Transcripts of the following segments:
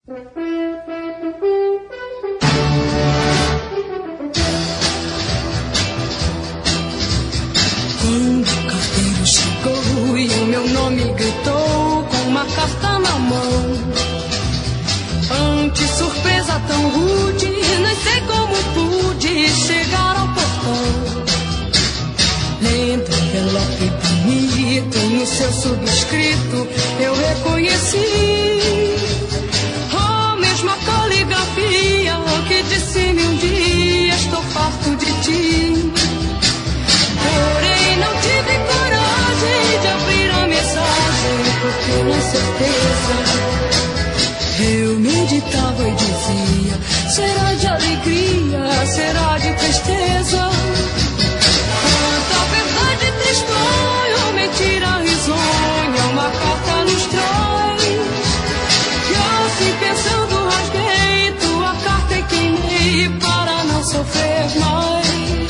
Quando o carteiro chegou e o meu nome gritou com uma carta na mão, ante surpresa tão rude, nem sei como pude chegar ao portão. Lendo o envelope bonito e no seu subscrito eu reconheci a mesma caligrafia que disse-me um dia: estou farto de ti. Porém não tive coragem de abrir a mensagem, porque na certeza eu meditava e dizia: será de alegria, será de tristeza? Quanta verdade tristonha ou mentira risonha uma carta nos traz. E assim pensando rasguei tua carta e queimei para não sofrer mais.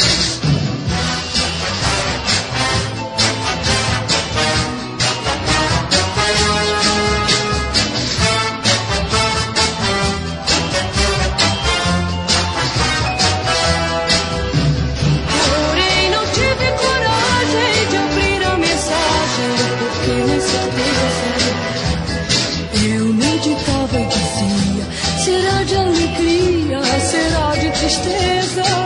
Eu meditava e dizia: será de alegria, será de tristeza?